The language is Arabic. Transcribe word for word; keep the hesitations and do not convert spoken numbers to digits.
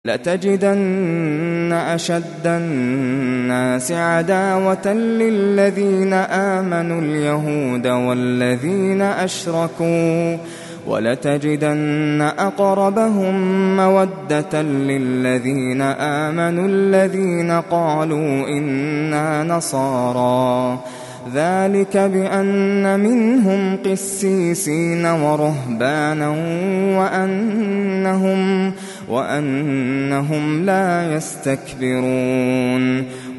لَتَجِدَنَّ أَشَدَّ النَّاسِ عَدَاوَةً لِّلَّذِينَ آمَنُوا الْيَهُودَ وَالَّذِينَ أَشْرَكُوا وَلَتَجِدَنَّ أَقْرَبَهُم مَّوَدَّةً لِّلَّذِينَ آمَنُوا الَّذِينَ قَالُوا إِنَّا نَصَارَىٰ ذَٰلِكَ بِأَنَّ مِنْهُمْ قِسِّيسِينَ وَرُهْبَانًا وَأَنَّهُمْ, وأنهم لا يستكبرون